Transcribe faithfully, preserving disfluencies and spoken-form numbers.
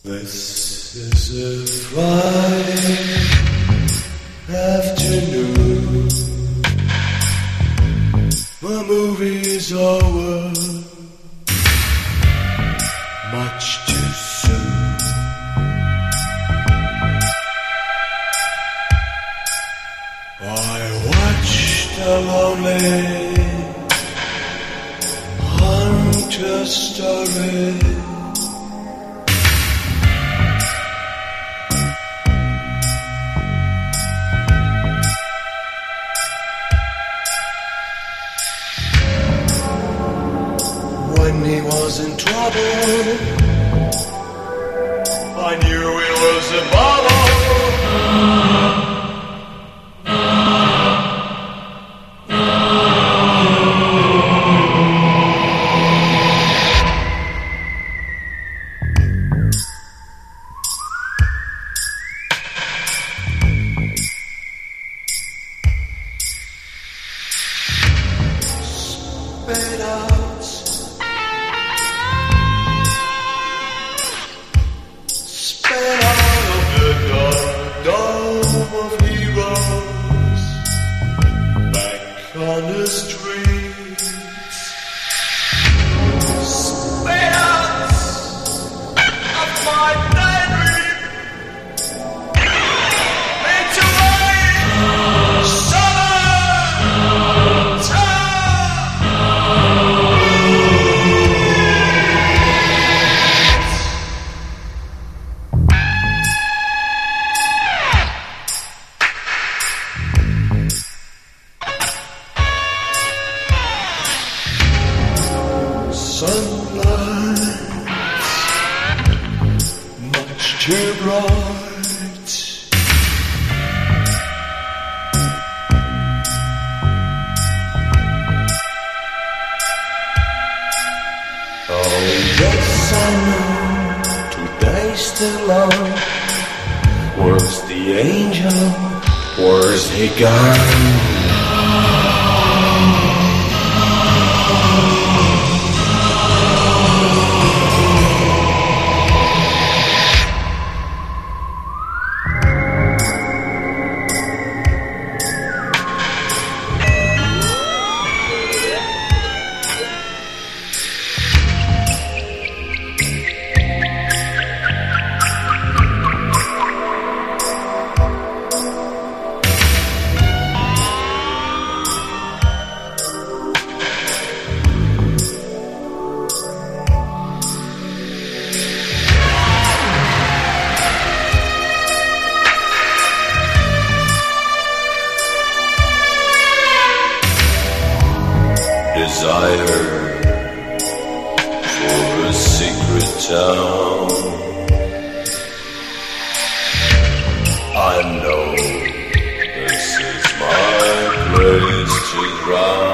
This is a Friday afternoon. The movie's over much too soon. I watched a lonely hunter story. When he was in trouble, I knew it was a bubble. Spit out, spit out of the dark dome of heroes, back on the streets. Spit out of my daydream into a summer town. Sunlight, much too bright. Oh yes, I know today's still long. Where's the angel? Where's he gone? Desire for a secret town. I know this is my place to drown.